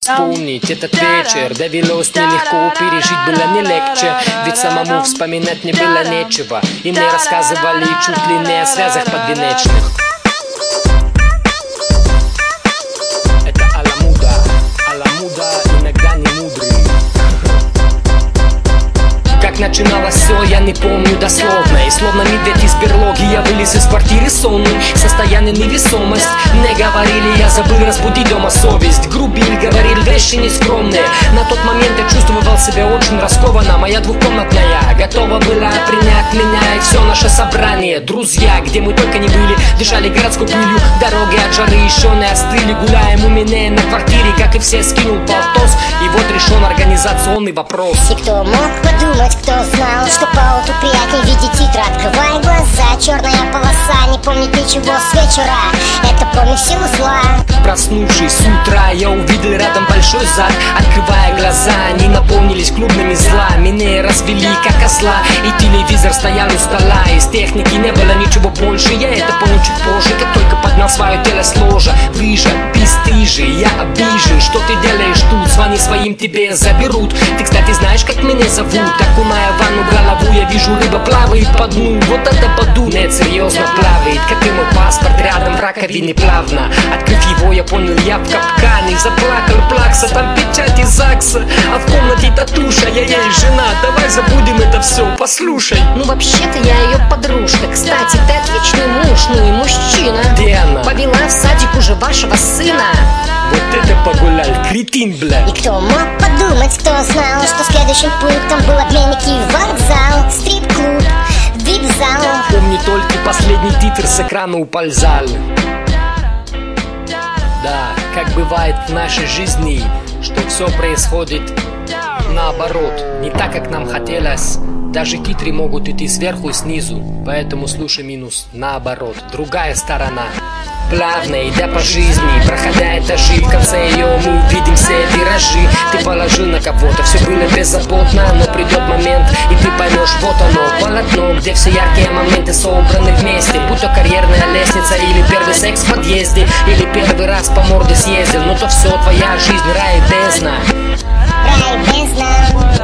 Вспомнить этот вечер довелось нелегко, пережить было не легче, ведь самому вспоминать не было нечего. И мне рассказывали чуть ли не о связях подвенечных. Это Аламуда иногда не мудрый. Как начиналось все, я не помню дословно. И словно медведь из берлоги я вылез из квартиры сонный. Состояние невесомость. Мне говорили, я забыл разбудить дома совесть. Грубили, говорили вещи нескромные. На тот момент я чувствовал себя очень раскованно. Моя двухкомнатная готова была принять меня и все наше собрание. Друзья, где мы только не были, дышали городской пылью. Дороги от жары еще не остыли. Гуляем у меня на квартире, как и все, скинул полтос. И вот решен организационный вопрос. И кто мог подумать, кто знал, что по утру приятнее видеть утро. Открывай глаза, черная полоса, не помнит ничего с вечера. Это помню в силу зла. Проснувшись с утра, я увидел рядом большой зад. Открывая глаза, они наполнились клубными зла. Меня развели как осла, и телевизор стоял у стола. Из техники не было ничего больше. Я это понял чуть позже, как только поднял свое тело с ложа. Выжат, бесстыжий, я обижен. Что ты делаешь тут? Звони своим, тебе заберут. Ты, кстати, знаешь, как меня зовут? Окуная ванну голову, я вижу, рыба плавает по дну. Вот это поду, нет, серьезно плавает. Как и мой паспорт рядом в раковине плавно. Открыв его, я понял, я в капкане. Заплакал плакса, там печать из ЗАГСа. А в комнате татуша, я ей жена. Давай забудем это все, послушай. Ну вообще-то я ее подружка. Кстати, ты отличный муж, ну и мужчина. Где она? Повела в садик уже вашего сына. Вот это погулял, кретин, бля. И кто мог подумать, кто знал, что следующим пунктом был обменник и вокзал, стрип-клуб, вип-зал. Помню только последний титр с экрана уползал. Да, как бывает в нашей жизни, что все происходит наоборот, не так, как нам хотелось. Даже титры могут идти сверху и снизу, поэтому слушай минус наоборот, другая сторона. Плавно идя по жизни, проходя этажи, в конце ее мы увидим все виражи. Ты положил на кого-то, все было беззаботно, но придет момент, и ты поймешь, вот оно, полотно, где все яркие моменты собраны вместе. Будь то карьерная лестница, или первый секс в подъезде, или первый раз по морде съездил, но то все твоя жизнь, рай и бездна. Рай и бездна.